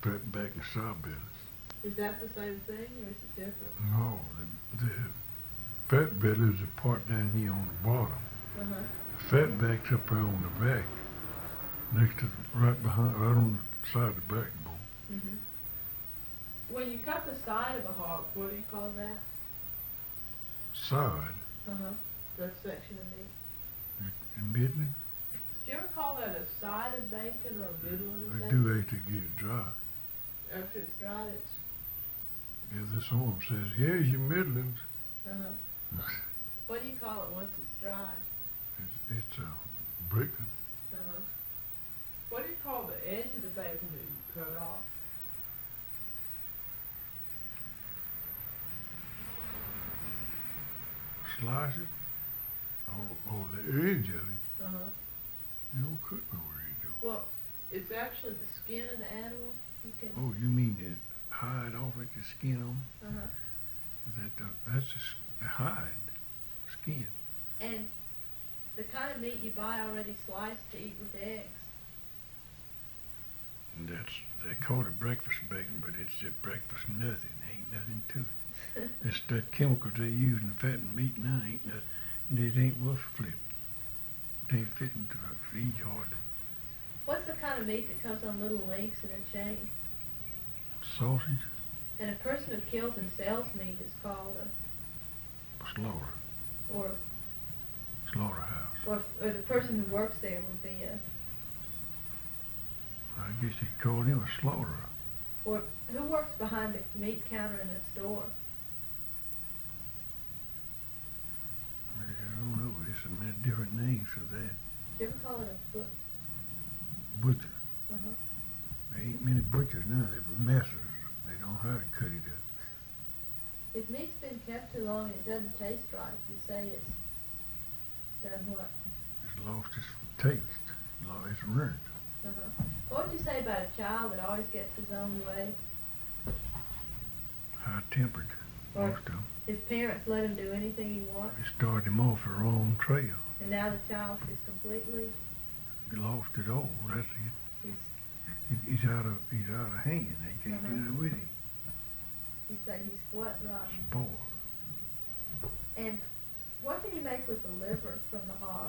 fat back and sour bellies. Is that the same thing or is it different? No, the fat belly is the part down here on the bottom. Uh-huh. The fat back's up there on the back, next to right behind, right on the side of the backbone. Mm-hmm. When you cut the side of a hog, what do you call that? Side, Uh-huh. That section of meat. in middling, Do you ever call that a side of bacon or a middle of they bacon? do have to get it dry. Or if it's dried, it's... Yeah, this arm says, here's your middlings. Uh-huh. What do you call it once it's dry? It's breaking. Uh-huh. What do you call the edge of the bacon that you cut off? Slice it. Oh, the edge of it. Uh-huh. You don't cut no edge off. Well, it's actually the skin of the animal. You can... Oh, you mean the hide off it, the skin on it? Uh-huh. That's the hide, skin. And the kind of meat you buy already sliced to eat with eggs. And they call it breakfast bacon, but it's just breakfast nothing. Ain't nothing to it. It's that chemicals they use in fatting meat now ain't nothing. It ain't worth flip. It ain't fitting to eat hardly. What's the kind of meat that comes on little links in a chain? Sausage, And a person who kills and sells meat is called slaughter, or slaughterhouse. the person who works there would be I guess you'd call him a slaughterer. or who works behind the meat counter in a store? I don't know. There's so many different names for that. Do you ever call it a Butcher. Uh-huh. There ain't many butchers now. They're messers. They don't know how to cut it up. If meat's been kept too long and it doesn't taste right, you say it's done what? It's lost its taste. It's ruined. Uh-huh. What would you say about a child that always gets his own way? High-tempered, Or most of them. his parents let him do anything he wants, It started him off the wrong trail. and now the child is completely, He lost it all. That's it. he's, He's out of hand. They can't do it with him. you say he's what, rotten? Spoiled. And what can you make with the liver from the hog?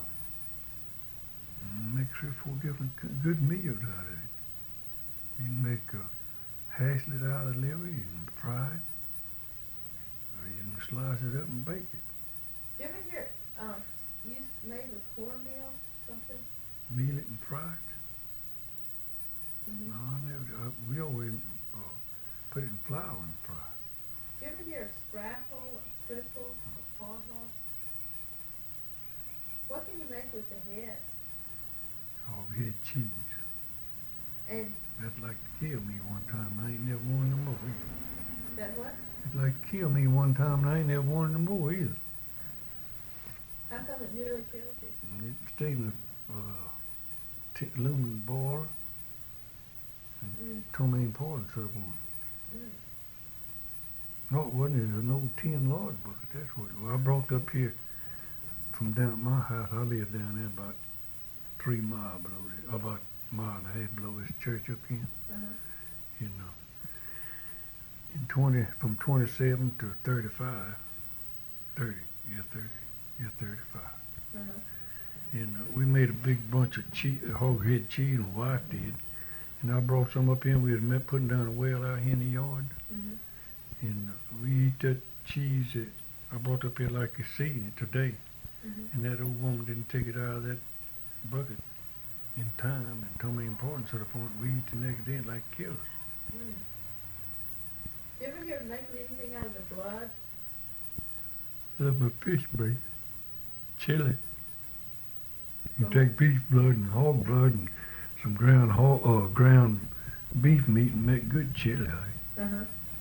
Make 3 or 4 different good meals out of it. You can make haslet out of the liver. You can fry it. Or you can slice it up and bake it. Do you ever hear used made with cornmeal, something? Meal it and fry it. Mm-hmm. No, I never. We always put it in flour and fry it. Do you ever hear of scrapple, or cripple, or paw hog? What can you make with the head? Hog-head cheese. And That'd like to kill me one time. I ain't never wanted no more either. that what? It'd like to kill me one time and I ain't never wanted no more either. How come it nearly killed you? And it stayed in the aluminum boiler and tomaine pouring syrup on it. Mm. No, it wasn't. It was an old tin lard bucket. That's what it was. I brought up here from down at my house. I lived down there about 3 miles below this, about a mile and a half below this church up here. Uh-huh. In 20, from 27 to 35, 30, 35. Uh-huh. And we made a big bunch of cheese, hog-head cheese, and my wife did. And I brought some up here. We was putting down a well out here in the yard. Mm-hmm. And we eat that cheese that I brought up here like you see it today. Mm-hmm. And that old woman didn't take it out of that bucket in time and told me important to the point we eat the next day and like kill us. Mm. Do you ever hear of making anything out of the blood? That's my fish bait. Chili. You Oh. take beef blood and hog blood and some ground beef meat and make good chili. Uh-huh.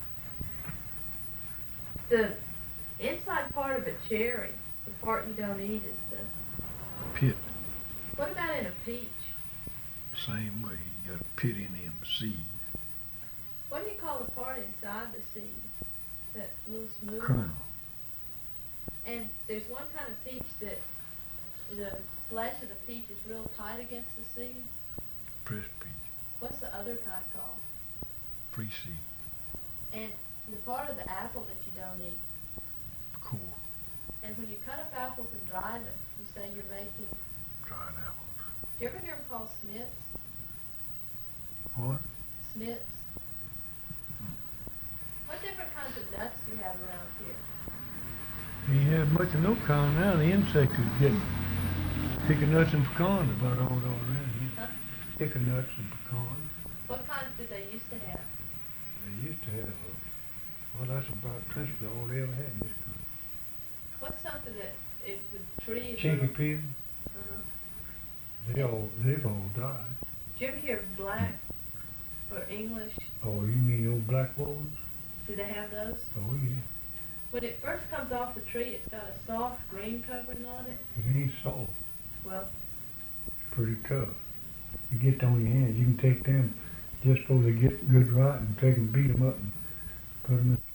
The inside part of a cherry, the part you don't eat, is the... Pit. What about in a peach? Same way. You got a pit in them seed. What do you call the part inside the seed? That little smooth? Kernel. And there's one kind of peach that the flesh of the peach is real tight against the seed. Pressed peach. What's the other kind called? free seed, And the part of the apple that you don't eat. core, And when you cut up apples and dry them, you say you're making. dried apples. Do you ever hear them called snits? What? Snits. What different kinds of nuts do you have around here? Ain't have much of no kind now. The insects is getting picking nuts and pecans about all around here. Huh? Picking nuts and pecans. What kinds did they used to have? They used to have well, that's about principally all they ever had in this country. What's something that if the tree is Chinky little- pig, Uh-huh. they've all died. Do you ever hear black or English? Oh, you mean old black walls? Do they have those? Oh yeah. When it first comes off the tree, it's got a soft green covering on it. It ain't soft. Well, It's pretty tough. You get on your hands, you can take them just before they get good rotten, take and beat them up and put them in